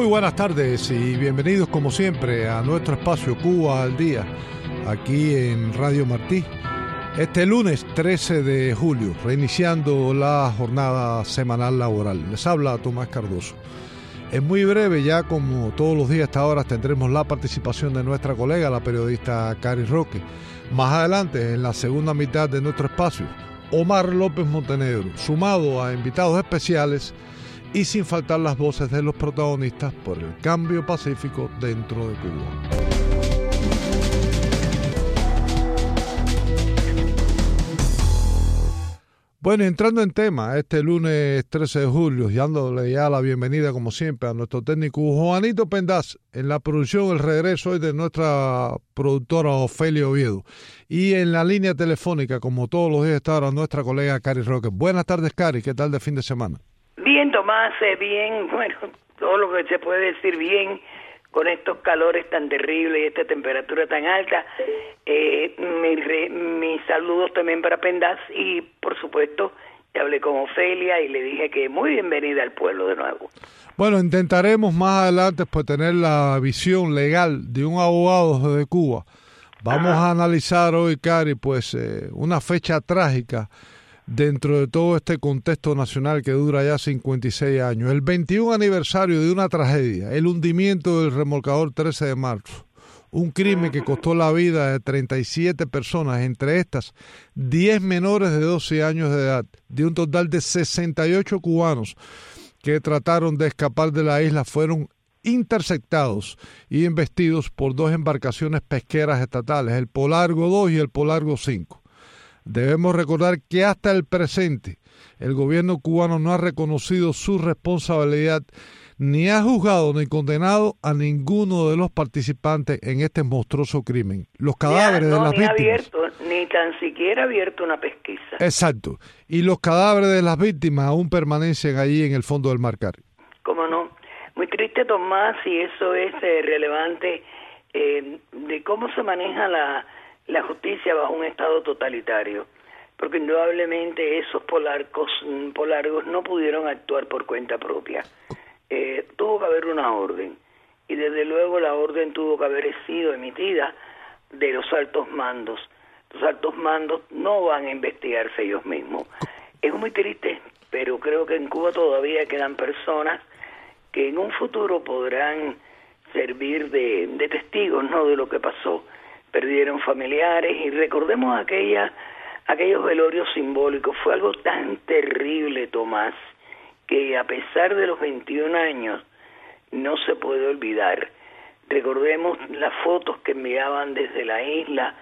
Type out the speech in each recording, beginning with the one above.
Muy buenas tardes y bienvenidos como siempre a nuestro espacio Cuba al Día, aquí en Radio Martí. Este lunes 13 de julio, reiniciando la jornada semanal laboral. Les habla Tomás Cardoso. En muy breve, ya como todos los días a esta hora, tendremos la participación de nuestra colega, la periodista Cari Roque. Más adelante, en la segunda mitad de nuestro espacio, Omar López Montenegro, sumado a invitados especiales y sin faltar las voces de los protagonistas por el cambio pacífico dentro de Cuba. Bueno, entrando en tema, este lunes 13 de julio, dándole ya la bienvenida como siempre a nuestro técnico Juanito Pendaz, en la producción, el regreso hoy de nuestra productora Ofelia Oviedo, y en la línea telefónica, como todos los días, está ahora nuestra colega Cari Roque. Buenas tardes, Cari, ¿qué tal de fin de semana? Bien, Tomás, bien, bueno, todo lo que se puede decir bien, con estos calores tan terribles y esta temperatura tan alta. Mis saludos también para Pendaz y, por supuesto, hablé con Ofelia y le dije que muy bienvenida al pueblo de nuevo. Bueno, intentaremos más adelante pues tener la visión legal de un abogado de Cuba. Vamos a analizar hoy, Cari, pues una fecha trágica dentro de todo este contexto nacional que dura ya 56 años. El 21 aniversario de una tragedia, el hundimiento del remolcador 13 de marzo. Un crimen que costó la vida de 37 personas, entre estas 10 menores de 12 años de edad, de un total de 68 cubanos que trataron de escapar de la isla, fueron interceptados y embestidos por dos embarcaciones pesqueras estatales, el Polargo 2 y el Polargo 5. Debemos recordar que hasta el presente el gobierno cubano no ha reconocido su responsabilidad, ni ha juzgado ni condenado a ninguno de los participantes en este monstruoso crimen. Los cadáveres de las víctimas... Ni tan siquiera abierto una pesquisa. Exacto. Y los cadáveres de las víctimas aún permanecen allí en el fondo del mar, Cari. ¿Cómo no? Muy triste, Tomás, y eso es relevante de cómo se maneja la justicia bajo un estado totalitario, porque indudablemente esos polargos no pudieron actuar por cuenta propia. Tuvo que haber una orden, y desde luego la orden tuvo que haber sido emitida de los altos mandos. Los altos mandos no van a investigarse ellos mismos. Es muy triste, pero creo que en Cuba todavía quedan personas que en un futuro podrán servir de testigos, ¿no?, de lo que pasó. Perdieron familiares y recordemos aquellos velorios simbólicos. Fue algo tan terrible, Tomás, que a pesar de los 21 años no se puede olvidar. Recordemos las fotos que enviaban desde la isla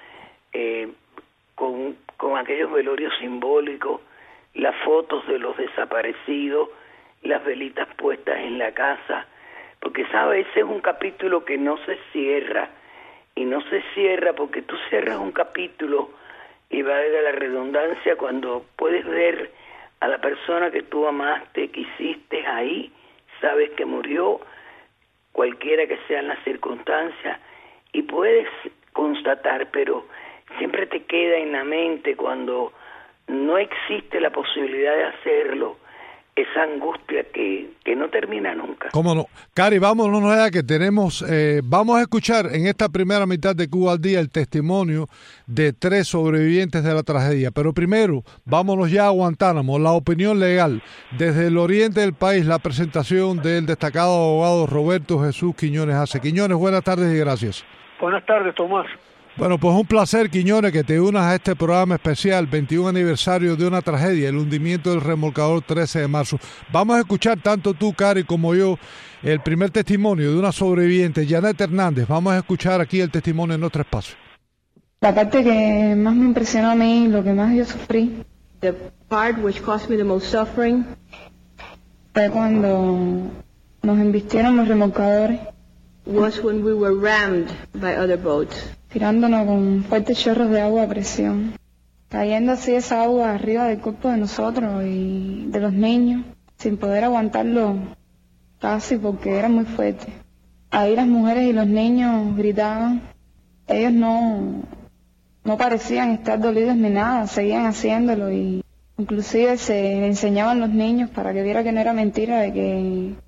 con aquellos velorios simbólicos, las fotos de los desaparecidos, las velitas puestas en la casa, porque sabes, ese es un capítulo que no se cierra. Y no se cierra porque tú cierras un capítulo, y valga la redundancia, cuando puedes ver a la persona que tú amaste, quisiste ahí, sabes que murió, cualquiera que sean las circunstancias, y puedes constatar, pero siempre te queda en la mente cuando no existe la posibilidad de hacerlo, esa angustia que no termina nunca. ¿Cómo no? Cari, vámonos allá que tenemos, vamos a escuchar en esta primera mitad de Cuba al Día el testimonio de 3 sobrevivientes de la tragedia. Pero primero, vámonos ya a Guantánamo, la opinión legal. Desde el oriente del país, la presentación del destacado abogado Roberto Jesús Quiñones Ace. Quiñones, buenas tardes y gracias. Buenas tardes, Tomás. Bueno, pues un placer, Quiñones, que te unas a este programa especial, 21 aniversario de una tragedia, el hundimiento del remolcador 13 de marzo. Vamos a escuchar, tanto tú, Cari, como yo, el primer testimonio de una sobreviviente, Janet Hernández. Vamos a escuchar aquí el testimonio en nuestro espacio. La parte que más me impresionó a mí, lo que más yo sufrí, the part which caused me the most suffering, fue cuando nos embistieron los remolcadores, was when we were rammed by other boats, tirándonos con fuertes chorros de agua a presión, cayendo así esa agua arriba del cuerpo de nosotros y de los niños, sin poder aguantarlo casi porque era muy fuerte. Ahí las mujeres y los niños gritaban, ellos no parecían estar dolidos ni nada, seguían haciéndolo, y inclusive se le enseñaban los niños para que viera que no era mentira, de que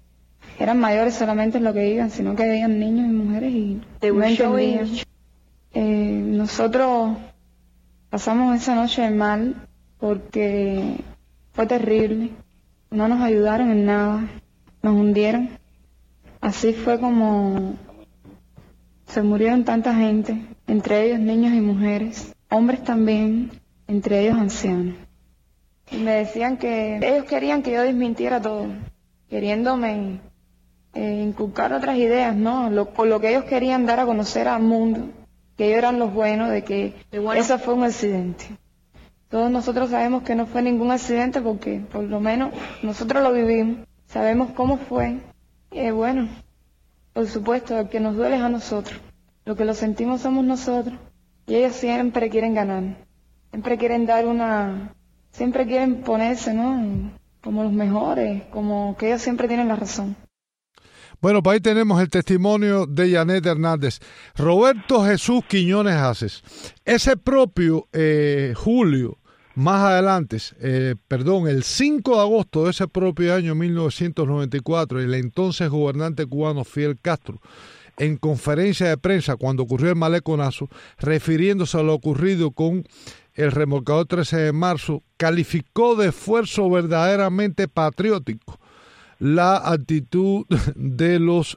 eran mayores solamente lo que iban, sino que habían niños y mujeres y no entendían. Nosotros pasamos esa noche mal porque fue terrible, no nos ayudaron en nada, nos hundieron. Así fue como se murieron tanta gente, entre ellos niños y mujeres, hombres también, entre ellos ancianos. Y me decían que ellos querían que yo desmintiera todo, queriéndome inculcar otras ideas, ¿no? Por lo que ellos querían dar a conocer al mundo, que ellos eran los buenos, de que eso fue un accidente. Todos nosotros sabemos que no fue ningún accidente porque por lo menos nosotros lo vivimos, sabemos cómo fue. Bueno, por supuesto, el que nos duele es a nosotros, lo que lo sentimos somos nosotros, y ellos siempre quieren ganar, siempre quieren siempre quieren ponerse, ¿no? Como los mejores, como que ellos siempre tienen la razón. Bueno, pues ahí tenemos el testimonio de Yanet Hernández. Roberto Jesús Quiñones Aces, ese propio julio, más adelante, el 5 de agosto de ese propio año 1994, el entonces gobernante cubano Fidel Castro, en conferencia de prensa cuando ocurrió el maleconazo, refiriéndose a lo ocurrido con el remolcador 13 de marzo, calificó de esfuerzo verdaderamente patriótico la actitud de los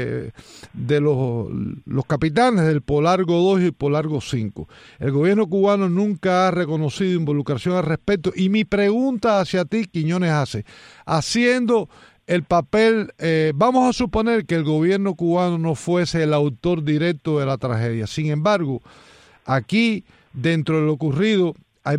capitanes del Polargo 2 y Polargo 5. El gobierno cubano nunca ha reconocido involucración al respecto, y mi pregunta hacia ti, Quiñones Aces, haciendo el papel, vamos a suponer que el gobierno cubano no fuese el autor directo de la tragedia. Sin embargo, aquí, dentro de lo ocurrido, hay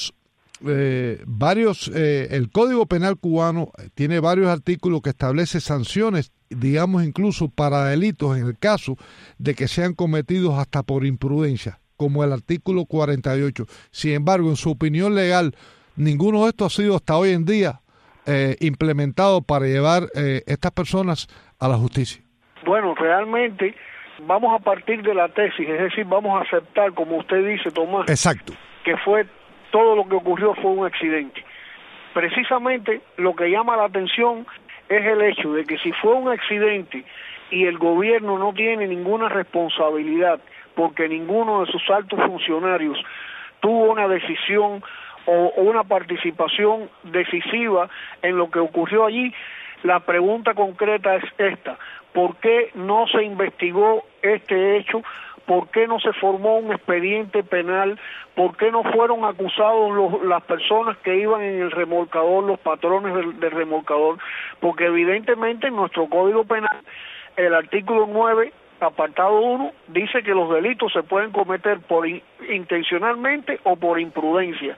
el Código Penal cubano tiene varios artículos que establece sanciones, digamos incluso para delitos en el caso de que sean cometidos hasta por imprudencia, como el artículo 48. Sin embargo, en su opinión legal, ninguno de estos ha sido hasta hoy en día implementado para llevar estas personas a la justicia. Bueno, realmente vamos a partir de la tesis, es decir, vamos a aceptar, como usted dice, Tomás, exacto, que todo lo que ocurrió fue un accidente. Precisamente lo que llama la atención es el hecho de que si fue un accidente y el gobierno no tiene ninguna responsabilidad porque ninguno de sus altos funcionarios tuvo una decisión o una participación decisiva en lo que ocurrió allí, la pregunta concreta es esta: ¿por qué no se investigó este hecho? ¿Por qué no se formó un expediente penal? ¿Por qué no fueron acusados las personas que iban en el remolcador, los patrones del remolcador? Porque evidentemente en nuestro Código Penal, el artículo 9, apartado 1, dice que los delitos se pueden cometer intencionalmente o por imprudencia.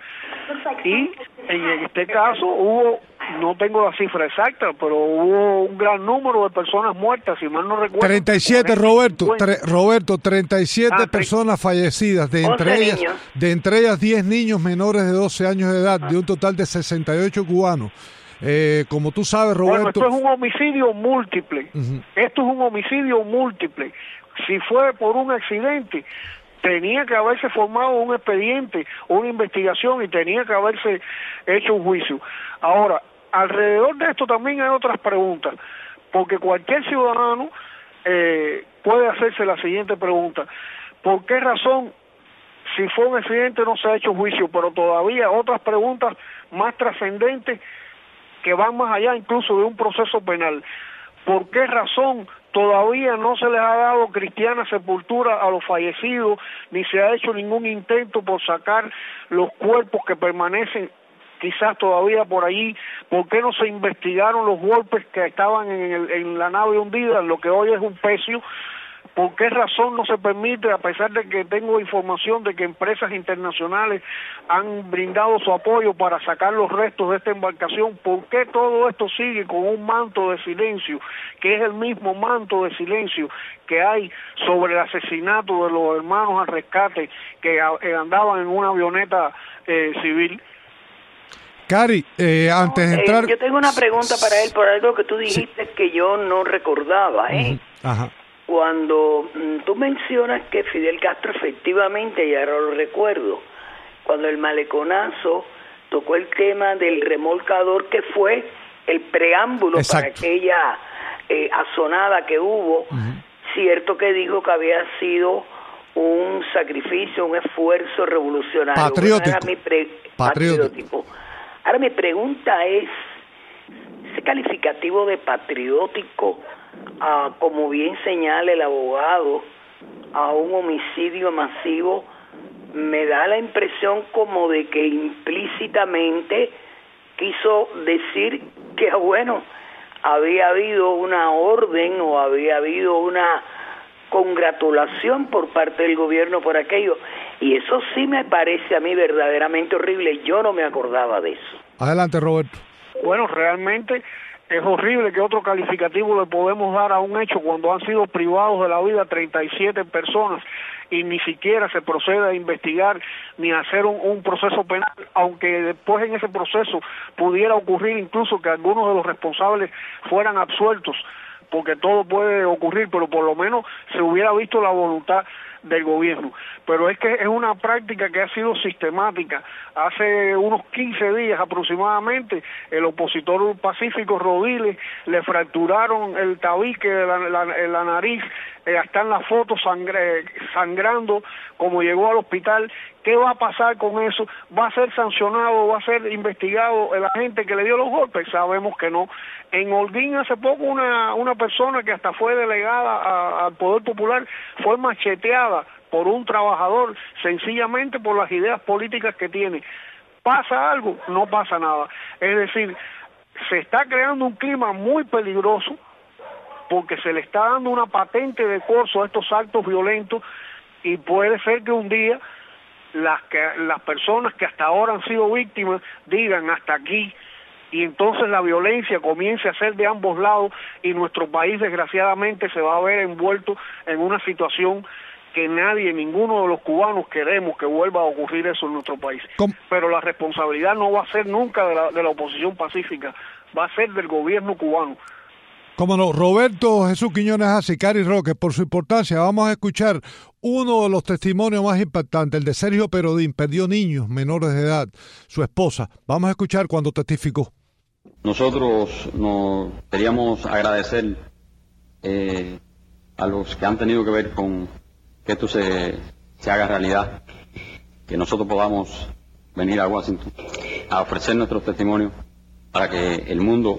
Y en este caso hubo, no tengo la cifra exacta, pero hubo un gran número de personas muertas, si mal no recuerdo. 37, Roberto, 37 personas fallecidas, de entre ellas 10 niños menores de 12 años de edad, de un total de 68 cubanos. Como tú sabes, Roberto... Bueno, esto es un homicidio múltiple. Uh-huh. Esto es un homicidio múltiple. Si fue por un accidente, tenía que haberse formado un expediente, una investigación, y tenía que haberse hecho un juicio. Ahora, alrededor de esto también hay otras preguntas, porque cualquier ciudadano puede hacerse la siguiente pregunta: ¿por qué razón, si fue un accidente, no se ha hecho juicio? Pero todavía otras preguntas más trascendentes que van más allá incluso de un proceso penal. ¿Por qué razón todavía no se les ha dado cristiana sepultura a los fallecidos, ni se ha hecho ningún intento por sacar los cuerpos que permanecen quizás todavía por allí? ¿Por qué no se investigaron los golpes que estaban en la nave hundida, en lo que hoy es un pecio? ¿Por qué razón no se permite, a pesar de que tengo información de que empresas internacionales han brindado su apoyo para sacar los restos de esta embarcación? ¿Por qué todo esto sigue con un manto de silencio, que es el mismo manto de silencio que hay sobre el asesinato de los hermanos al rescate que andaban en una avioneta civil? Cari, antes de entrar... yo tengo una pregunta para él por algo que tú dijiste, sí, que yo no recordaba, ¿eh? Uh-huh. Ajá. Cuando tú mencionas que Fidel Castro efectivamente, y ahora lo recuerdo, cuando el maleconazo tocó el tema del remolcador, que fue el preámbulo, exacto, para aquella asonada que hubo. Cierto que dijo que había sido un sacrificio, un esfuerzo revolucionario. Patriótico. Patriótico. Ahora mi pregunta es, ese calificativo de patriótico, como bien señala el abogado, a un homicidio masivo, me da la impresión como de que implícitamente quiso decir que, bueno, había habido una orden o había habido una congratulación por parte del gobierno por aquello, y eso sí me parece a mí verdaderamente horrible. Yo no me acordaba de eso. Adelante, Roberto. Bueno, realmente es horrible que otro calificativo le podemos dar a un hecho cuando han sido privados de la vida 37 personas y ni siquiera se procede a investigar ni a hacer un proceso penal, aunque después en ese proceso pudiera ocurrir incluso que algunos de los responsables fueran absueltos, porque todo puede ocurrir, pero por lo menos se hubiera visto la voluntad del gobierno. Pero es que es una práctica que ha sido sistemática. Hace unos 15 días aproximadamente, el opositor pacífico Rodiles le fracturaron el tabique de la nariz, está en la foto sangrando como llegó al hospital. ¿Qué va a pasar con eso? ¿Va a ser sancionado, va a ser investigado el agente que le dio los golpes? Sabemos que no. En Holguín hace poco una persona que hasta fue delegada al Poder Popular fue macheteada por un trabajador, sencillamente por las ideas políticas que tiene. ¿Pasa algo? No pasa nada. Es decir, se está creando un clima muy peligroso porque se le está dando una patente de corso a estos actos violentos, y puede ser que un día las personas que hasta ahora han sido víctimas digan hasta aquí, y entonces la violencia comience a ser de ambos lados y nuestro país desgraciadamente se va a ver envuelto en una situación que ninguno de los cubanos queremos que vuelva a ocurrir eso en nuestro país. Pero la responsabilidad no va a ser nunca de la oposición pacífica, va a ser del gobierno cubano. Cómo no, Roberto Jesús Quiñones Ace, Cari Roque, por su importancia, vamos a escuchar uno de los testimonios más impactantes, el de Sergio Perodín. Perdió niños menores de edad, su esposa. Vamos a escuchar cuando testificó. Nosotros nos queríamos agradecer a los que han tenido que ver con que esto se haga realidad, que nosotros podamos venir a Washington a ofrecer nuestros testimonios para que el mundo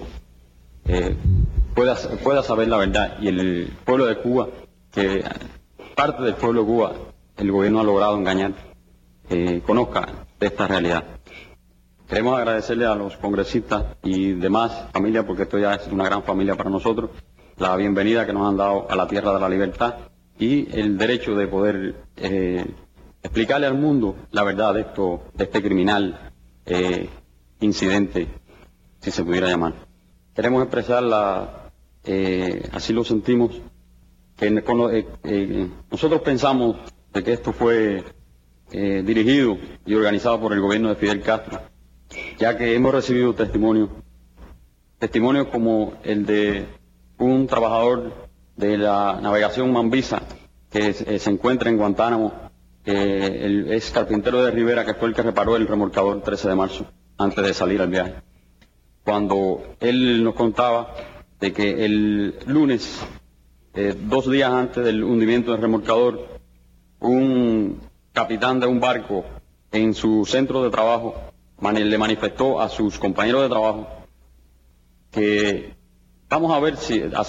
pueda saber la verdad, y el pueblo de Cuba, que parte del pueblo de Cuba el gobierno ha logrado engañar, conozca de esta realidad. Queremos agradecerle a los congresistas y demás familias, porque esto ya es una gran familia para nosotros, la bienvenida que nos han dado a la tierra de la libertad y el derecho de poder explicarle al mundo la verdad de este criminal incidente, si se pudiera llamar. Queremos expresar así lo sentimos, que nosotros pensamos de que esto fue dirigido y organizado por el gobierno de Fidel Castro, ya que hemos recibido testimonios como el de un trabajador de la navegación Mambisa que se encuentra en Guantánamo, es carpintero de Rivera, que fue el que reparó el remolcador 13 de marzo antes de salir al viaje, cuando él nos contaba de que el lunes, 2 días antes del hundimiento del remolcador, un capitán de un barco en su centro de trabajo le manifestó a sus compañeros de trabajo que vamos a ver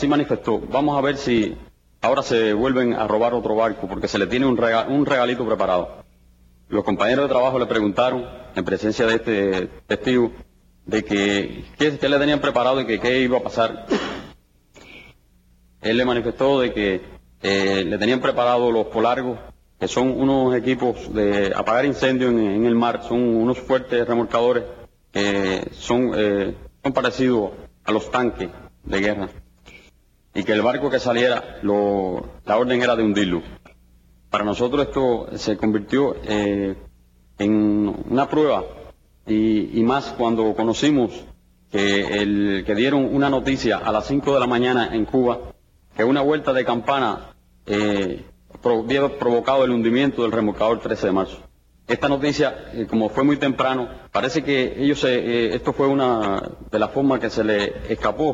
si ahora se vuelven a robar otro barco, porque se le tiene un regalito preparado. Los compañeros de trabajo le preguntaron, en presencia de este testigo, de que qué le tenían preparado y que qué iba a pasar. Él le manifestó de que le tenían preparado los polargos, que son unos equipos de apagar incendios en el mar, son unos fuertes remolcadores que son parecidos a los tanques de guerra, y que el barco que saliera, la orden era de hundirlo. Para nosotros esto se convirtió en una prueba, y más cuando conocimos que dieron una noticia a las 5 de la mañana en Cuba, que una vuelta de campana había provocado el hundimiento del remolcador 13 de marzo. Esta noticia, como fue muy temprano, parece que esto fue una de las formas que se le escapó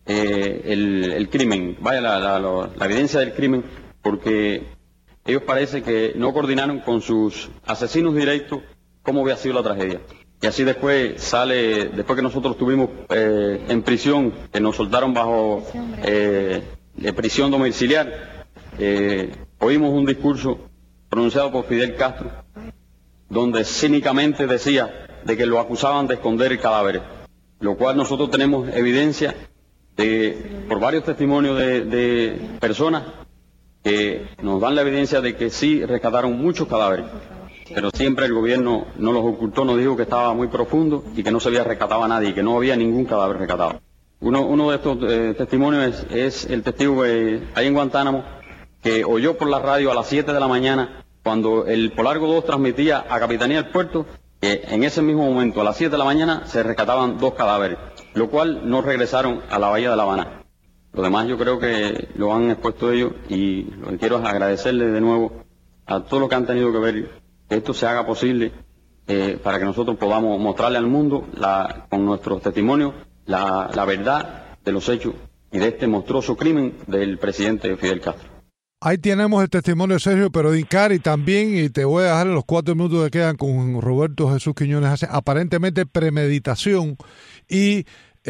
el crimen, la evidencia del crimen, porque ellos parece que no coordinaron con sus asesinos directos cómo había sido la tragedia. Y así después después que nosotros estuvimos en prisión, que nos soltaron bajo prisión domiciliar, oímos un discurso pronunciado por Fidel Castro, donde cínicamente decía de que lo acusaban de esconder cadáveres, lo cual nosotros tenemos evidencia por varios testimonios de personas que nos dan la evidencia de que sí rescataron muchos cadáveres, pero siempre el gobierno no los ocultó, nos dijo que estaba muy profundo y que no se había rescatado a nadie, que no había ningún cadáver rescatado. Uno de estos testimonios es el testigo ahí en Guantánamo, que oyó por la radio a las 7 de la mañana, cuando el Polargo 2 transmitía a Capitanía del Puerto, que en ese mismo momento, a las 7 de la mañana, se rescataban 2 cadáveres, lo cual no regresaron a la bahía de La Habana. Lo demás yo creo que lo han expuesto ellos, y lo que quiero es agradecerles de nuevo a todos los que han tenido que ver que esto se haga posible, para que nosotros podamos mostrarle al mundo con nuestros testimonios la verdad de los hechos y de este monstruoso crimen del presidente Fidel Castro. Ahí tenemos el testimonio de Sergio, pero Incari también, y te voy a dejar en los 4 minutos que quedan con Roberto Jesús Quiñones, hace aparentemente premeditación y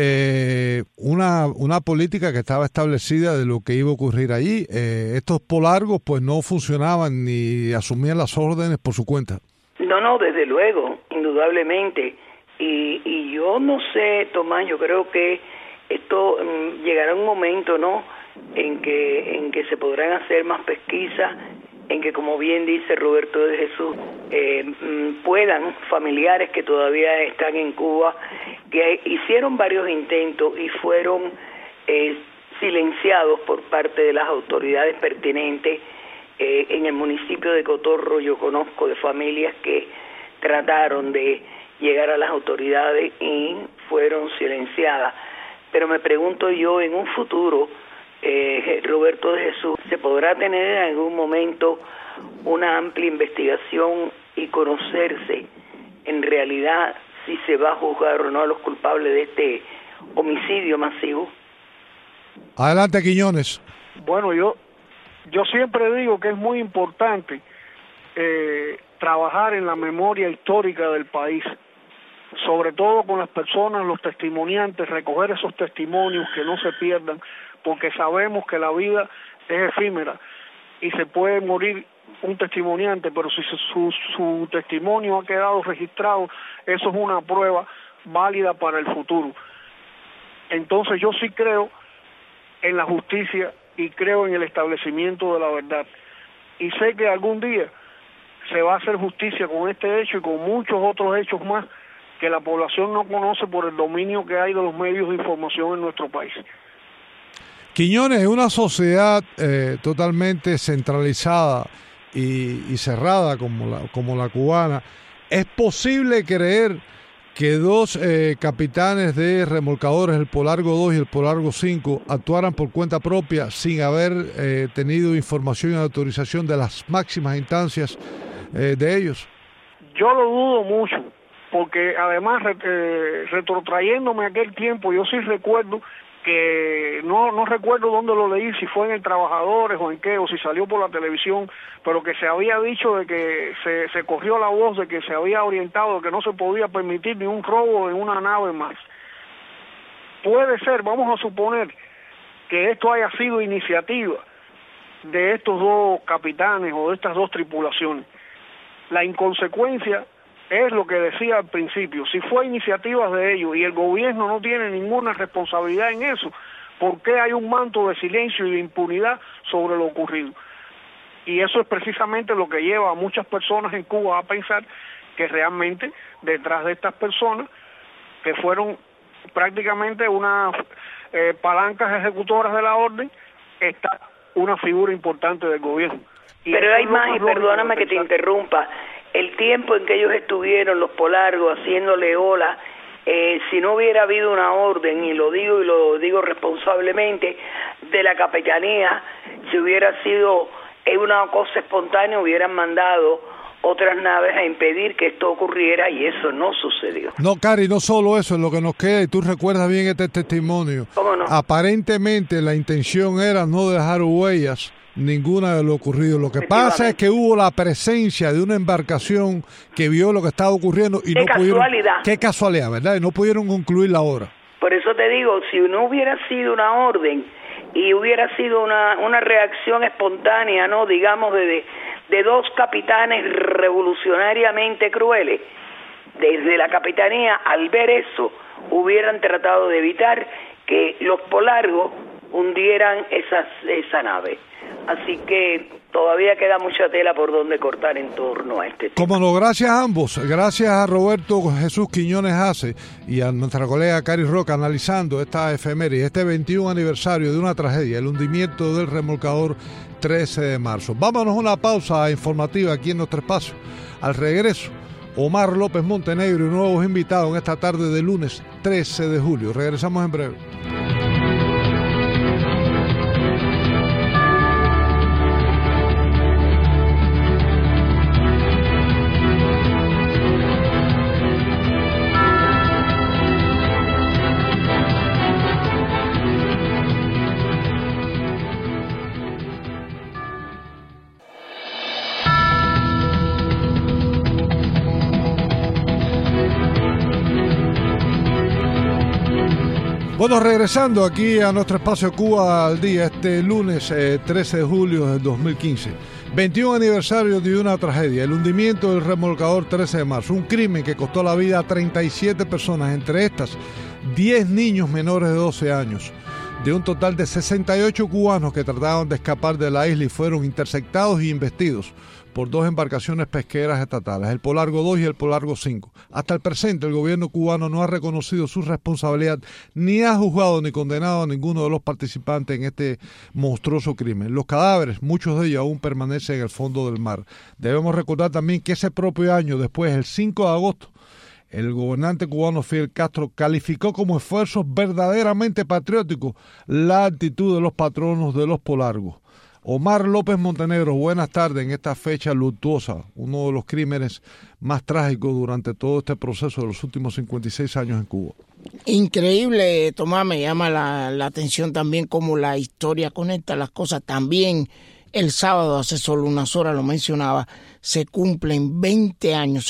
una política que estaba establecida de lo que iba a ocurrir allí. Estos polargos pues no funcionaban ni asumían las órdenes por su cuenta. No, desde luego, indudablemente. Y yo no sé, Tomás, yo creo que esto llegará un momento, ¿no?, en que se podrán hacer más pesquisas, en que, como bien dice Roberto de Jesús, puedan familiares que todavía están en Cuba, que hicieron varios intentos y fueron silenciados por parte de las autoridades pertinentes. En el municipio de Cotorro yo conozco de familias que trataron de llegar a las autoridades y fueron silenciadas. Pero me pregunto yo, en un futuro, Roberto de Jesús, ¿se podrá tener en algún momento una amplia investigación y conocerse en realidad si se va a juzgar o no a los culpables de este homicidio masivo? Adelante, Quiñones. Bueno, yo siempre digo que es muy importante trabajar en la memoria histórica del país, sobre todo con las personas, los testimoniantes, recoger esos testimonios que no se pierdan, porque sabemos que la vida es efímera y se puede morir un testimoniante, pero si su testimonio ha quedado registrado, eso es una prueba válida para el futuro. Entonces yo sí creo en la justicia y creo en el establecimiento de la verdad, y sé que algún día se va a hacer justicia con este hecho y con muchos otros hechos más que la población no conoce por el dominio que hay de los medios de información en nuestro país. Quiñones, es una sociedad totalmente centralizada y cerrada como la cubana. ¿Es posible creer que 2 capitanes de remolcadores, el Polargo 2 y el Polargo 5, actuaran por cuenta propia sin haber tenido información y autorización de las máximas instancias de ellos? Yo lo dudo mucho, porque además, retrotrayéndome a aquel tiempo, yo sí recuerdo que no recuerdo dónde lo leí, si fue en el Trabajadores o en qué, o si salió por la televisión, pero que se había dicho de que se corrió la voz de que se había orientado, de que no se podía permitir ni un robo en una nave más. Puede ser, vamos a suponer que esto haya sido iniciativa de estos 2 capitanes o de estas 2 tripulaciones. La inconsecuencia es lo que decía al principio. Si fue iniciativa de ellos y el gobierno no tiene ninguna responsabilidad en eso, ¿por qué hay un manto de silencio y de impunidad sobre lo ocurrido? Y eso es precisamente lo que lleva a muchas personas en Cuba a pensar que realmente detrás de estas personas, que fueron prácticamente unas palancas ejecutoras de la orden, está una figura importante del gobierno. Pero hay más, y perdóname que te interrumpa, el tiempo en que ellos estuvieron, los polargos, haciéndole ola, si no hubiera habido una orden, y lo digo responsablemente, de la capitanía, si hubiera sido una cosa espontánea, hubieran mandado otras naves a impedir que esto ocurriera, y eso no sucedió. No, Cari, no solo eso es lo que nos queda, y tú recuerdas bien este testimonio. ¿Cómo no? Aparentemente la intención era no dejar huellas ninguna de lo ocurrido. Lo que pasa es que hubo la presencia de una embarcación que vio lo que estaba ocurriendo y no pudieron... Qué casualidad, ¿verdad? Y no pudieron concluir la obra. Por eso te digo, si no hubiera sido una orden y hubiera sido una reacción espontánea, ¿no? Digamos, de dos capitanes revolucionariamente crueles, desde la capitanía, al ver eso, hubieran tratado de evitar que los Polargos hundieran esa nave. Así que todavía queda mucha tela por donde cortar en torno a este tema. Cómo no, gracias a ambos, gracias a Roberto Jesús Quiñones Hace y a nuestra colega Cari Roca analizando esta efeméride, este 21 aniversario de una tragedia, el hundimiento del remolcador 13 de marzo. Vámonos a una pausa informativa aquí en nuestro espacio. Al regreso, Omar López Montenegro y nuevos invitados en esta tarde de lunes 13 de julio. Regresamos en breve. Bueno, regresando aquí a nuestro espacio Cuba al día, este lunes 13 de julio del 2015. 21 aniversario de una tragedia, el hundimiento del remolcador 13 de marzo, un crimen que costó la vida a 37 personas, entre estas 10 niños menores de 12 años. De un total de 68 cubanos que trataban de escapar de la isla y fueron interceptados y embestidos por dos embarcaciones pesqueras estatales, el Polargo 2 y el Polargo 5. Hasta el presente, el gobierno cubano no ha reconocido su responsabilidad, ni ha juzgado ni condenado a ninguno de los participantes en este monstruoso crimen. Los cadáveres, muchos de ellos aún permanecen en el fondo del mar. Debemos recordar también que ese propio año, después, el 5 de agosto, el gobernante cubano Fidel Castro calificó como esfuerzos verdaderamente patrióticos la actitud de los patronos de los Polargos. Omar López Montenegro, buenas tardes en esta fecha luctuosa, uno de los crímenes más trágicos durante todo este proceso de los últimos 56 años en Cuba. Increíble, Tomás, me llama la atención también cómo la historia conecta las cosas. También el sábado, hace solo unas horas, lo mencionaba, se cumplieron 20 años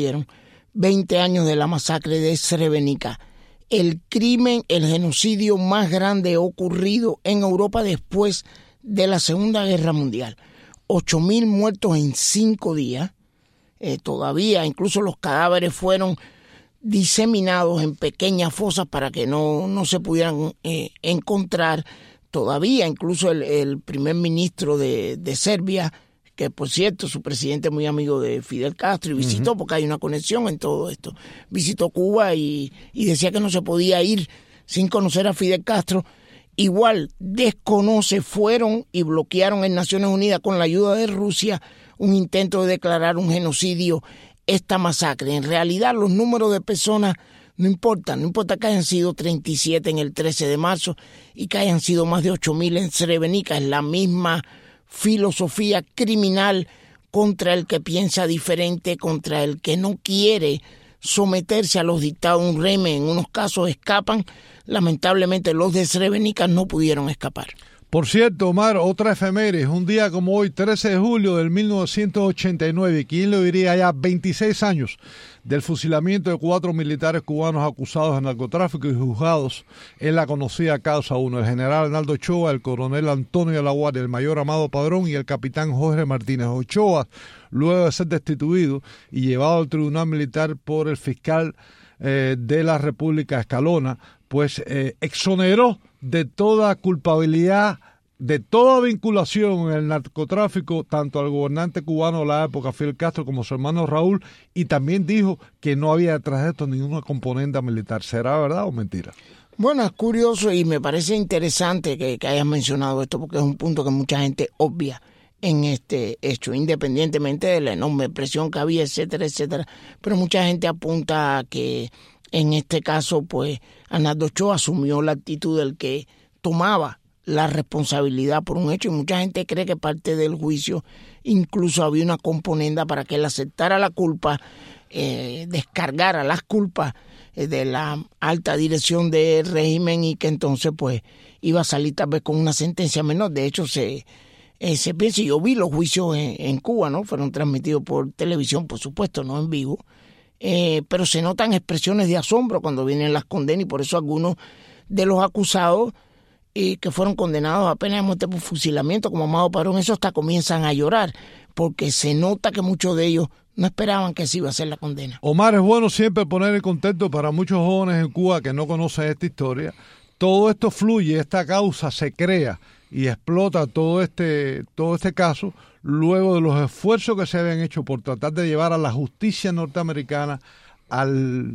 de la masacre de Srebrenica. El crimen, el genocidio más grande ocurrido en Europa después de la Segunda Guerra Mundial. 8.000 muertos en 5 días. Todavía incluso los cadáveres fueron diseminados en pequeñas fosas para que no se pudieran encontrar. Todavía incluso el primer ministro de Serbia, que por cierto su presidente es muy amigo de Fidel Castro y visitó, porque hay una conexión en todo esto, visitó Cuba y decía que no se podía ir sin conocer a Fidel Castro. Igual fueron y bloquearon en Naciones Unidas con la ayuda de Rusia un intento de declarar un genocidio, esta masacre. En realidad los números de personas no importa que hayan sido 37 en el 13 de marzo y que hayan sido más de 8.000 en Srebrenica, es la misma filosofía criminal contra el que piensa diferente, contra el que no quiere someterse a los dictados de un régimen. En unos casos escapan. Lamentablemente los de Srebrenica no pudieron escapar. Por cierto, Omar, otra efeméride, un día como hoy, 13 de julio del 1989, ¿quién lo diría? Ya 26 años del fusilamiento de 4 militares cubanos acusados de narcotráfico y juzgados en la conocida causa 1, el general Arnaldo Ochoa, el coronel Antonio de la Guardia, el mayor Amado Padrón y el capitán Jorge Martínez. Ochoa, luego de ser destituido y llevado al tribunal militar por el fiscal de la República Escalona, pues exoneró de toda culpabilidad, de toda vinculación en el narcotráfico, tanto al gobernante cubano de la época, Fidel Castro, como su hermano Raúl, y también dijo que no había detrás de esto ninguna componente militar. ¿Será verdad o mentira? Bueno, es curioso y me parece interesante que hayas mencionado esto, porque es un punto que mucha gente obvia en este hecho, independientemente de la enorme presión que había, etcétera, etcétera. Pero mucha gente apunta a que en este caso, pues, Arnaldo Ochoa asumió la actitud del que tomaba la responsabilidad por un hecho, y mucha gente cree que parte del juicio incluso había una componenda para que él aceptara la culpa, descargara las culpas de la alta dirección del régimen, y que entonces pues iba a salir tal vez con una sentencia menor. De hecho se piensa, yo vi los juicios en Cuba, ¿no? Fueron transmitidos por televisión, por supuesto, no en vivo, pero se notan expresiones de asombro cuando vienen las condenas, y por eso algunos de los acusados que fueron condenados a pena de muerte por fusilamiento, como Amado Padrón, eso hasta comienzan a llorar, porque se nota que muchos de ellos no esperaban que así iba a ser la condena. Omar, es bueno siempre poner en contexto para muchos jóvenes en Cuba que no conocen esta historia. Todo esto fluye, esta causa se crea y explota todo este caso luego de los esfuerzos que se habían hecho por tratar de llevar a la justicia norteamericana a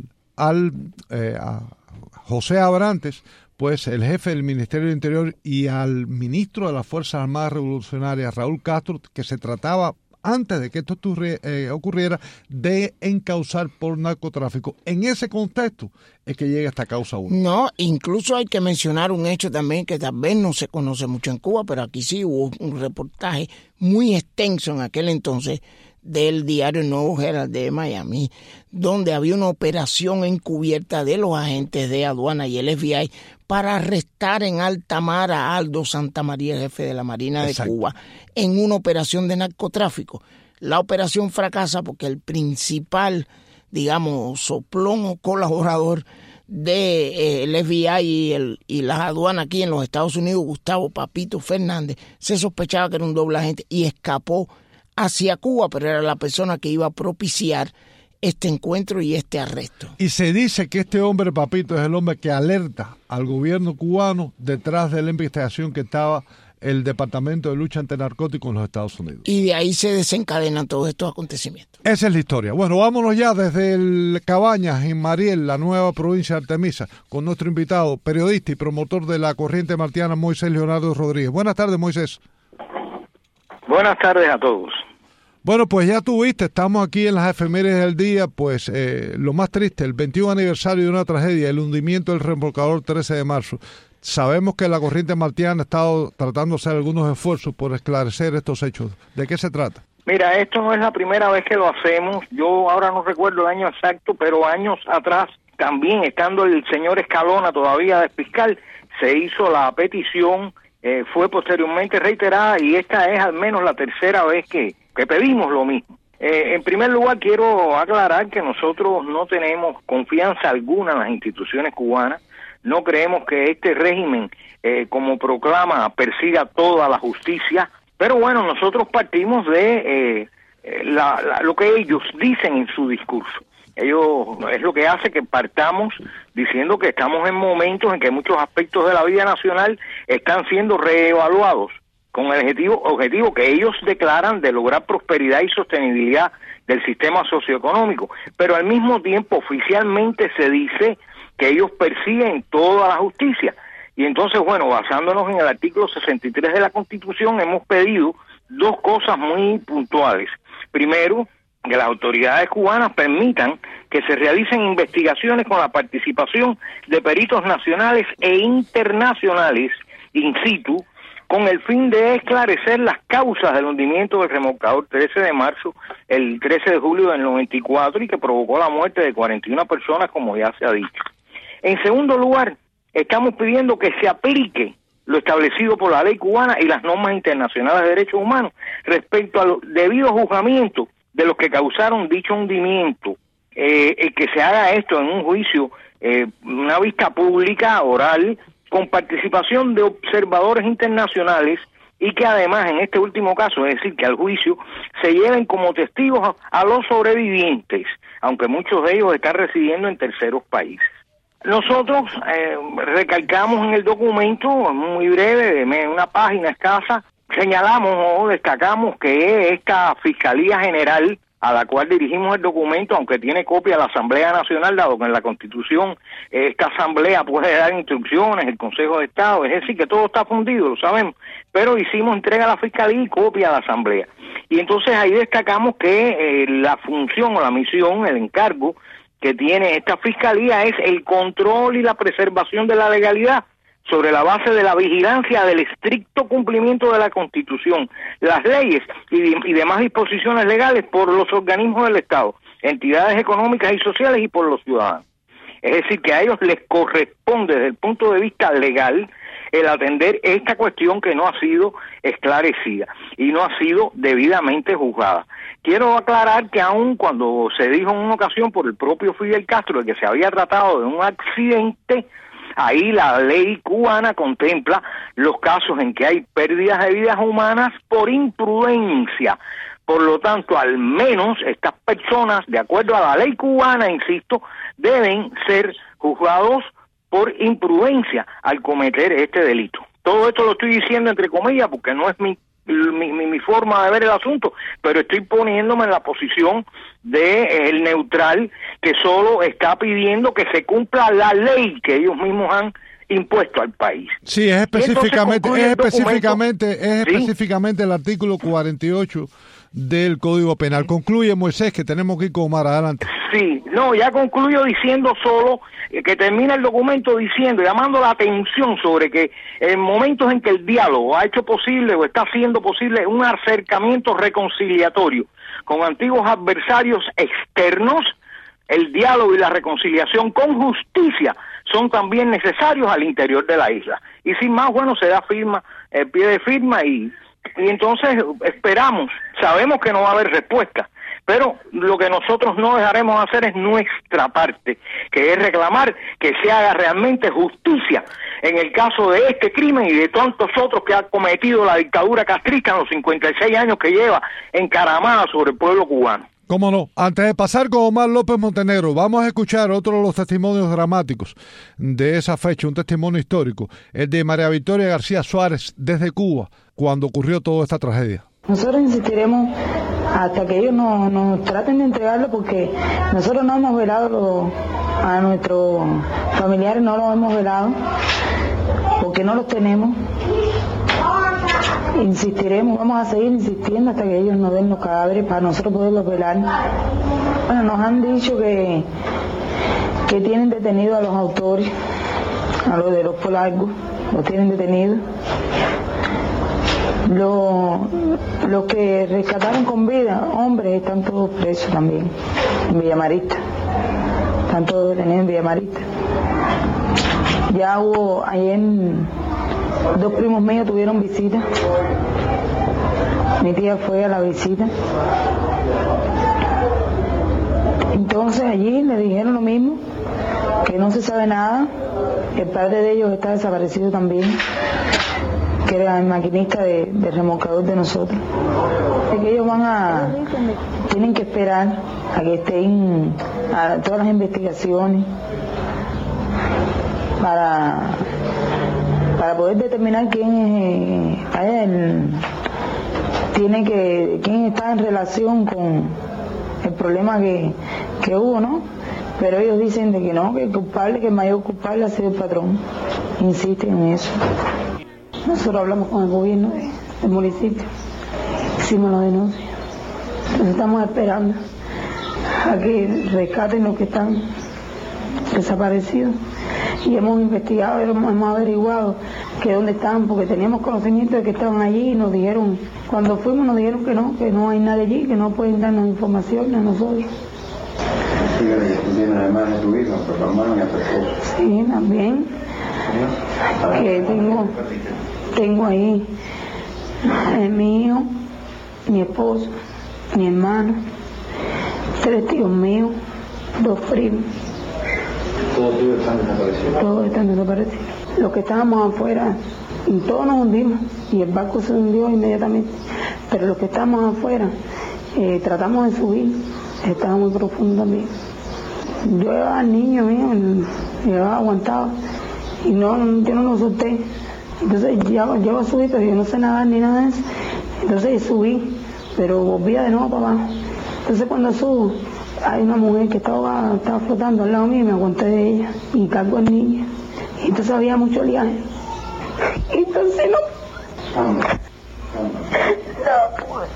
José Abrantes, pues el jefe del Ministerio del Interior, y al ministro de las Fuerzas Armadas Revolucionarias, Raúl Castro, que se trataba, antes de que esto ocurriera, de encausar por narcotráfico. En ese contexto es que llega esta causa 1. No, incluso hay que mencionar un hecho también que tal vez no se conoce mucho en Cuba, pero aquí sí hubo un reportaje muy extenso en aquel entonces del diario Nuevo Herald de Miami, donde había una operación encubierta de los agentes de aduana y el FBI para arrestar en alta mar a Aldo Santamaría, jefe de la Marina de Cuba, en una operación de narcotráfico. La operación fracasa porque el principal, digamos, soplón o colaborador del FBI y las aduanas aquí en los Estados Unidos, Gustavo Papito Fernández, se sospechaba que era un doble agente y escapó hacia Cuba, pero era la persona que iba a propiciar este encuentro y este arresto. Y se dice que este hombre, Papito, es el hombre que alerta al gobierno cubano detrás de la investigación que estaba el Departamento de Lucha Antinarcóticos en los Estados Unidos. Y de ahí se desencadenan todos estos acontecimientos. Esa es la historia. Bueno, vámonos ya desde el Cabañas, en Mariel, la nueva provincia de Artemisa, con nuestro invitado, periodista y promotor de la corriente martiana, Moisés Leonardo Rodríguez. Buenas tardes, Moisés. Buenas tardes a todos. Bueno, pues ya tú viste, estamos aquí en las efemérides del día, pues lo más triste, el 21 aniversario de una tragedia, el hundimiento del remolcador 13 de marzo. Sabemos que la corriente martiana ha estado tratando de hacer algunos esfuerzos por esclarecer estos hechos. ¿De qué se trata? Mira, esto no es la primera vez que lo hacemos. Yo ahora no recuerdo el año exacto, pero años atrás, también estando el señor Escalona todavía de fiscal, se hizo la petición, fue posteriormente reiterada, y esta es al menos la tercera vez que pedimos lo mismo. En primer lugar, quiero aclarar que nosotros no tenemos confianza alguna en las instituciones cubanas. No creemos que este régimen, como proclama, persiga toda la justicia, pero bueno, nosotros partimos de lo que ellos dicen en su discurso. Ellos es lo que hace que partamos diciendo que estamos en momentos en que muchos aspectos de la vida nacional están siendo reevaluados con el objetivo que ellos declaran de lograr prosperidad y sostenibilidad del sistema socioeconómico, pero al mismo tiempo oficialmente se dice que ellos persiguen toda la justicia. Y entonces, bueno, basándonos en el artículo 63 de la Constitución, hemos pedido dos cosas muy puntuales. Primero, que las autoridades cubanas permitan que se realicen investigaciones con la participación de peritos nacionales e internacionales in situ, con el fin de esclarecer las causas del hundimiento del remolcador 13 de marzo, el 13 de julio del 94, y que provocó la muerte de 41 personas, como ya se ha dicho. En segundo lugar, estamos pidiendo que se aplique lo establecido por la ley cubana y las normas internacionales de derechos humanos respecto al debido juzgamiento de los que causaron dicho hundimiento, que se haga esto en un juicio, una vista pública, oral, con participación de observadores internacionales, y que además en este último caso, es decir, que al juicio se lleven como testigos a los sobrevivientes, aunque muchos de ellos están residiendo en terceros países. Nosotros recalcamos en el documento, muy breve, de una página escasa, señalamos o destacamos que esta Fiscalía General, a la cual dirigimos el documento, aunque tiene copia de la Asamblea Nacional, dado que en la Constitución esta Asamblea puede dar instrucciones, el Consejo de Estado, es decir, que todo está fundido, lo sabemos, pero hicimos entrega a la Fiscalía y copia a la Asamblea. Y entonces ahí destacamos que la función o la misión, el encargo que tiene esta Fiscalía es el control y la preservación de la legalidad sobre la base de la vigilancia del estricto cumplimiento de la Constitución, las leyes y demás disposiciones legales por los organismos del Estado, entidades económicas y sociales y por los ciudadanos. Es decir, que a ellos les corresponde desde el punto de vista legal el atender esta cuestión que no ha sido esclarecida y no ha sido debidamente juzgada. Quiero aclarar que aun cuando se dijo en una ocasión por el propio Fidel Castro de que se había tratado de un accidente, ahí la ley cubana contempla los casos en que hay pérdidas de vidas humanas por imprudencia. Por lo tanto, al menos estas personas, de acuerdo a la ley cubana, insisto, deben ser juzgados por imprudencia al cometer este delito. Todo esto lo estoy diciendo entre comillas porque no es mi forma de ver el asunto, pero estoy poniéndome en la posición de el neutral que solo está pidiendo que se cumpla la ley que ellos mismos han impuesto al país. Sí, es específicamente el artículo 48 del Código Penal. Concluye, Moisés, que tenemos que ir con Omar, adelante. Sí, no, ya concluyo diciendo solo que termina el documento diciendo, llamando la atención sobre que en momentos en que el diálogo ha hecho posible o está haciendo posible un acercamiento reconciliatorio con antiguos adversarios externos, el diálogo y la reconciliación con justicia son también necesarios al interior de la isla. Y sin más, bueno, se da firma, pie de firma y entonces esperamos, sabemos que no va a haber respuesta, pero lo que nosotros no dejaremos hacer es nuestra parte, que es reclamar que se haga realmente justicia en el caso de este crimen y de tantos otros que ha cometido la dictadura castrista en los 56 años que lleva encaramada sobre el pueblo cubano. Cómo no. Antes de pasar con Omar López Montenegro, vamos a escuchar otro de los testimonios dramáticos de esa fecha, un testimonio histórico, el de María Victoria García Suárez desde Cuba, cuando ocurrió toda esta tragedia. Nosotros insistiremos hasta que ellos nos traten de entregarlo, porque nosotros no hemos velado a nuestros familiares, no los hemos velado, porque no los tenemos. Insistiremos, vamos a seguir insistiendo hasta que ellos nos den los cadáveres para nosotros poderlos velar. Bueno, nos han dicho que tienen detenidos a los autores, a los de los Polargos, los tienen detenidos. Los que rescataron con vida, hombres, están todos presos también, en Villamarista. Están todos detenidos en Villamarista. Ya hubo ayer... Dos primos míos tuvieron visita. Mi tía fue a la visita. Entonces allí le dijeron lo mismo, que no se sabe nada. El padre de ellos está desaparecido también, que era el maquinista de remolcador de nosotros. Es que ellos tienen que esperar a que estén a todas las investigaciones para poder determinar quién está en relación con el problema que hubo, ¿no? Pero ellos dicen de que no, que el mayor culpable ha sido el patrón. Insisten en eso. Nosotros hablamos con el gobierno del municipio, hicimos la denuncia. Entonces estamos esperando a que rescaten los que están desaparecidos. Y hemos investigado, hemos averiguado que dónde están, porque teníamos conocimiento de que estaban allí y nos dijeron, cuando fuimos nos dijeron que no hay nadie allí, que no pueden darnos información a nosotros. Sí, tú tienes además de tu hijo, a tu hermano y a tu esposo. Sí, también. Que tengo ahí mi hijo, mi esposo, mi hermano, 3 tíos míos, 2 primos. ¿Todos ellos están desaparecidos? Todos están desaparecidos. Los que estábamos afuera, y todos nos hundimos, y el barco se hundió inmediatamente. Pero los que estábamos afuera, tratamos de subir, estaba muy profundo también. Yo llevaba al niño mío, llevaba aguantado, y yo no lo solté. Entonces yo subí, pero yo no sé nadar ni nada de eso. Entonces subí, pero volvía de nuevo para abajo. Entonces cuando subo, hay una mujer que estaba flotando al lado mío y me aguanté de ella y cargo al niño. Y entonces había mucho oleaje. Entonces no pude.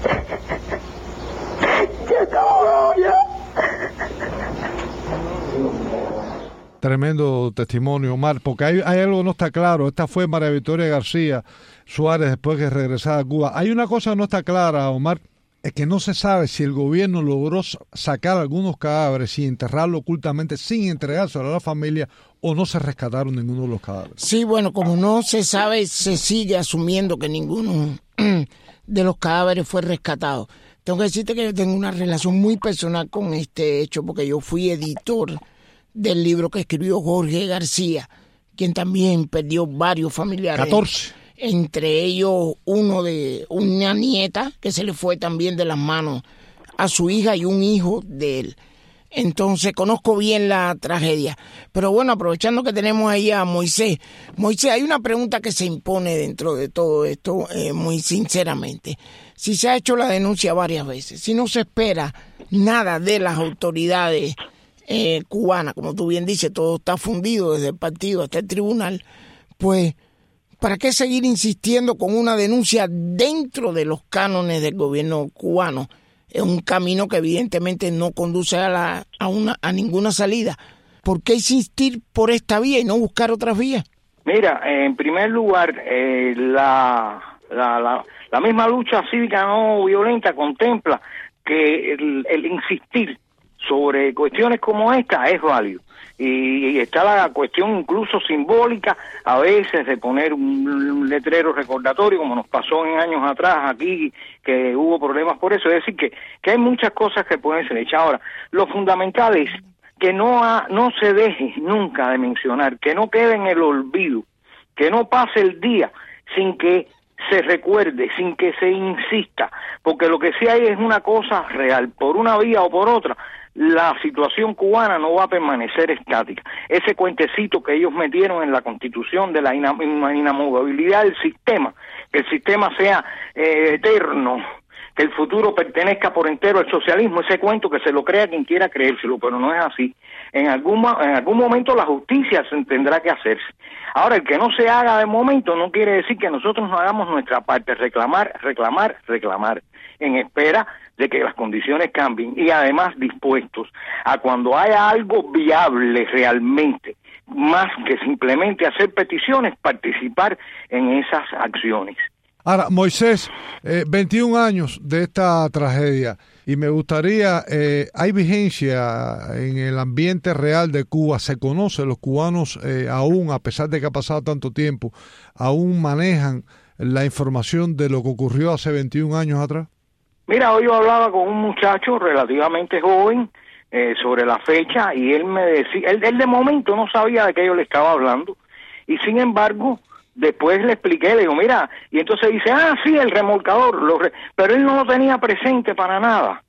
Ya estaba ya. Tremendo testimonio, Omar, porque hay algo que no está claro. Esta fue María Victoria García Suárez después que regresaba a Cuba. Hay una cosa que no está clara, Omar, es que no se sabe si el gobierno logró sacar algunos cadáveres y enterrarlo ocultamente sin entregárselo a la familia, o no se rescataron ninguno de los cadáveres. Sí, bueno, como no se sabe, se sigue asumiendo que ninguno de los cadáveres fue rescatado. Tengo que decirte que yo tengo una relación muy personal con este hecho, porque yo fui editor del libro que escribió Jorge García, quien también perdió varios familiares. 14. Entre ellos uno de una nieta que se le fue también de las manos a su hija y un hijo de él. Entonces conozco bien la tragedia. Pero bueno, aprovechando que tenemos ahí a Moisés. Moisés, hay una pregunta que se impone dentro de todo esto, muy sinceramente. Si se ha hecho la denuncia varias veces, si no se espera nada de las autoridades cubanas, como tú bien dices, todo está fundido desde el partido hasta el tribunal, pues ¿para qué seguir insistiendo con una denuncia dentro de los cánones del gobierno cubano? Es un camino que evidentemente no conduce a ninguna salida. ¿Por qué insistir por esta vía y no buscar otras vías? Mira, en primer lugar, la misma lucha cívica no violenta contempla que el insistir sobre cuestiones como esta es válido. Y está la cuestión incluso simbólica a veces de poner un letrero recordatorio, como nos pasó en años atrás aquí, que hubo problemas por eso. Es decir, que hay muchas cosas que pueden ser hechas. Ahora, lo fundamental es que no se deje nunca de mencionar, que no quede en el olvido, que no pase el día sin que se recuerde, sin que se insista, porque lo que sí hay es una cosa real, por una vía o por otra. La situación cubana no va a permanecer estática. Ese cuentecito que ellos metieron en la Constitución de la inamovibilidad del sistema, que el sistema sea eterno, que el futuro pertenezca por entero al socialismo, ese cuento que se lo crea quien quiera creérselo, pero no es así. En algún momento la justicia tendrá que hacerse. Ahora, el que no se haga de momento no quiere decir que nosotros no hagamos nuestra parte, reclamar, en espera de que las condiciones cambien y además dispuestos a cuando haya algo viable realmente, más que simplemente hacer peticiones, participar en esas acciones. Ahora, Moisés, 21 años de esta tragedia y me gustaría, ¿hay vigencia en el ambiente real de Cuba? ¿Se conoce? ¿Los cubanos aún, a pesar de que ha pasado tanto tiempo, aún manejan la información de lo que ocurrió hace 21 años atrás? Mira, hoy yo hablaba con un muchacho relativamente joven sobre la fecha y él me decía, él de momento no sabía de qué yo le estaba hablando y sin embargo después le expliqué, le digo, mira, y entonces dice, sí, el remolcador, pero él no lo tenía presente para nada.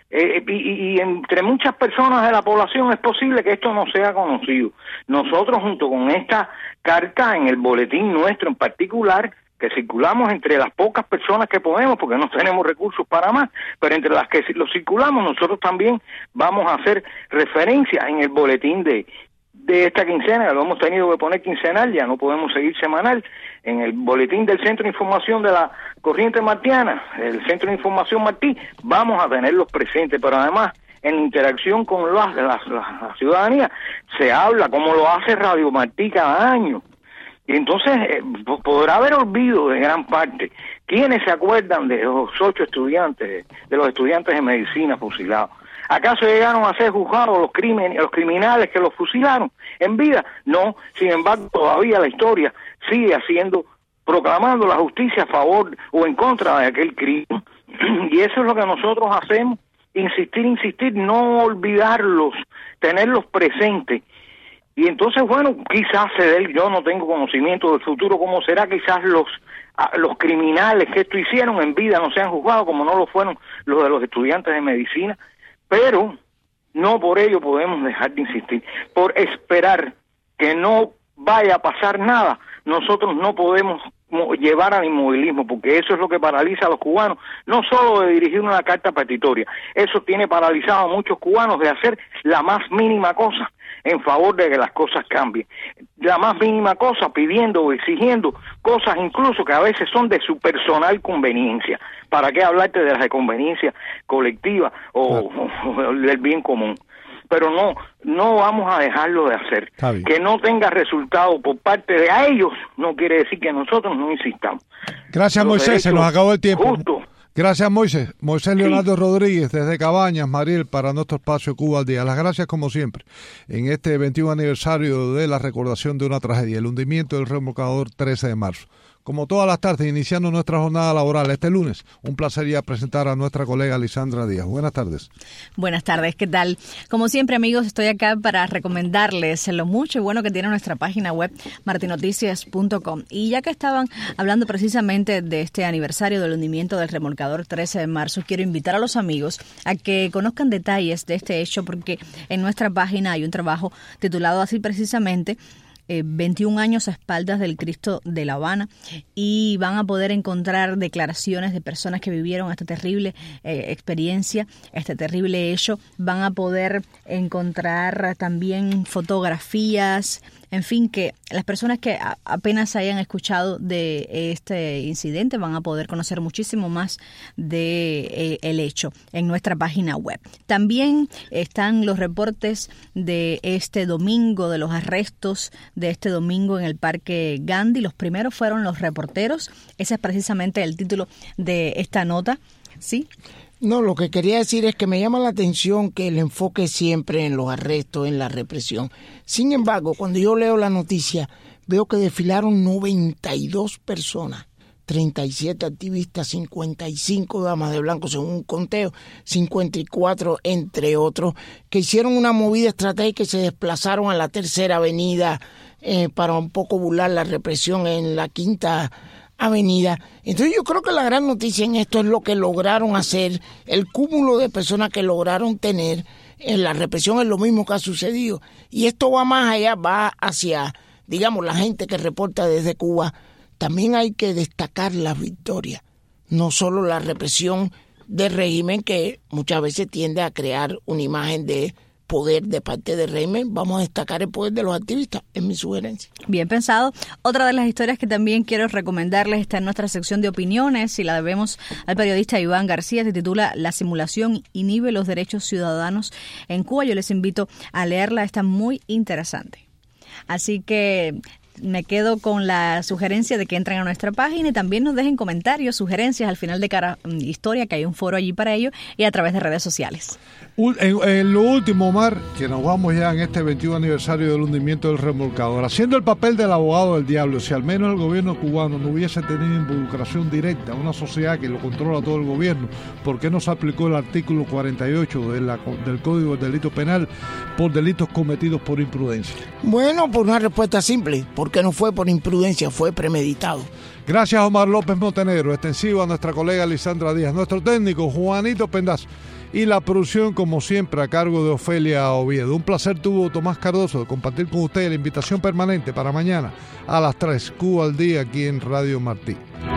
Y entre muchas personas de la población es posible que esto no sea conocido. Nosotros junto con esta carta en el boletín nuestro en particular, que circulamos entre las pocas personas que podemos, porque no tenemos recursos para más, pero entre las que lo circulamos, nosotros también vamos a hacer referencia en el boletín de esta quincena, lo hemos tenido que poner quincenal, ya no podemos seguir semanal, en el boletín del Centro de Información de la Corriente Martiana, el Centro de Información Martí, vamos a tenerlos presentes, pero además en interacción con la ciudadanía se habla, como lo hace Radio Martí cada año. Y entonces podrá haber olvido de gran parte. ¿Quiénes se acuerdan de los 8 estudiantes, de los estudiantes de medicina fusilados? ¿Acaso llegaron a ser juzgados los criminales que los fusilaron en vida? No, sin embargo, todavía la historia sigue proclamando la justicia a favor o en contra de aquel crimen. Y eso es lo que nosotros hacemos, insistir, no olvidarlos, tenerlos presentes. Y entonces, bueno, quizás yo no tengo conocimiento del futuro, cómo será, quizás los criminales que esto hicieron en vida no sean juzgados, como no lo fueron los de los estudiantes de medicina, pero no por ello podemos dejar de insistir. Por esperar que no vaya a pasar nada, nosotros no podemos llevar al inmovilismo, porque eso es lo que paraliza a los cubanos, no solo de dirigir una carta petitoria, eso tiene paralizado a muchos cubanos de hacer la más mínima cosa en favor de que las cosas cambien, la más mínima cosa, pidiendo o exigiendo cosas incluso que a veces son de su personal conveniencia. ¿Para qué hablarte de la conveniencia colectiva o del bien común? pero no vamos a dejarlo de hacer. Que no tenga resultado por parte de ellos no quiere decir que nosotros no insistamos. Gracias, Moisés, se nos acabó el tiempo. Justo. Gracias, Moisés. Moisés Leonardo Rodríguez, desde Cabañas, Mariel, para nuestro espacio Cuba al Día. Las gracias, como siempre, en este 21 aniversario de la recordación de una tragedia, el hundimiento del remolcador 13 de marzo. Como todas las tardes, iniciando nuestra jornada laboral este lunes, un placer ya presentar a nuestra colega Lisandra Díaz. Buenas tardes. Buenas tardes, ¿qué tal? Como siempre, amigos, estoy acá para recomendarles lo mucho y bueno que tiene nuestra página web martinoticias.com. Y ya que estaban hablando precisamente de este aniversario del hundimiento del remolcador 13 de marzo, quiero invitar a los amigos a que conozcan detalles de este hecho, porque en nuestra página hay un trabajo titulado así precisamente, 21 años a espaldas del Cristo de La Habana, y van a poder encontrar declaraciones de personas que vivieron esta terrible experiencia, este terrible hecho. Van a poder encontrar también fotografías, en fin, que las personas que apenas hayan escuchado de este incidente van a poder conocer muchísimo más de el hecho en nuestra página web. También están los reportes de este domingo, de los arrestos de este domingo en el Parque Gandhi. Los primeros fueron los reporteros. Ese es precisamente el título de esta nota, ¿sí? No, lo que quería decir es que me llama la atención que el enfoque siempre en los arrestos, en la represión. Sin embargo, cuando yo leo la noticia, veo que desfilaron 92 personas, 37 activistas, 55 damas de blanco según un conteo, 54 entre otros, que hicieron una movida estratégica y se desplazaron a la Tercera Avenida para un poco burlar la represión en la Quinta Avenida. Entonces yo creo que la gran noticia en esto es lo que lograron hacer, el cúmulo de personas que lograron tener en la represión es lo mismo que ha sucedido. Y esto va más allá, va hacia, digamos, la gente que reporta desde Cuba. También hay que destacar las victorias, no solo la represión del régimen que muchas veces tiende a crear una imagen de poder de parte del régimen. Vamos a destacar el poder de los activistas, es mi sugerencia. Bien pensado. Otra de las historias que también quiero recomendarles está en nuestra sección de opiniones y la debemos al periodista Iván García. Se titula La simulación inhibe los derechos ciudadanos en Cuba. Yo les invito a leerla, está muy interesante. Así que me quedo con la sugerencia de que entren a nuestra página y también nos dejen comentarios, sugerencias al final de cada historia, que hay un foro allí para ello, y a través de redes sociales. En lo último, Omar, que nos vamos ya en este 21 aniversario del hundimiento del remolcador, haciendo el papel del abogado del diablo, si al menos el gobierno cubano no hubiese tenido involucración directa, una sociedad que lo controla todo el gobierno, ¿por qué no se aplicó el artículo 48 del Código del Delito Penal por delitos cometidos por imprudencia? Bueno, por una respuesta simple, porque no fue por imprudencia, fue premeditado. Gracias, Omar López Montenegro, extensivo a nuestra colega Lisandra Díaz, nuestro técnico Juanito Pendaz, y la producción, como siempre, a cargo de Ofelia Oviedo. Un placer tuvo Tomás Cardoso de compartir con ustedes la invitación permanente para mañana a las 3, Cuba al Día, aquí en Radio Martí.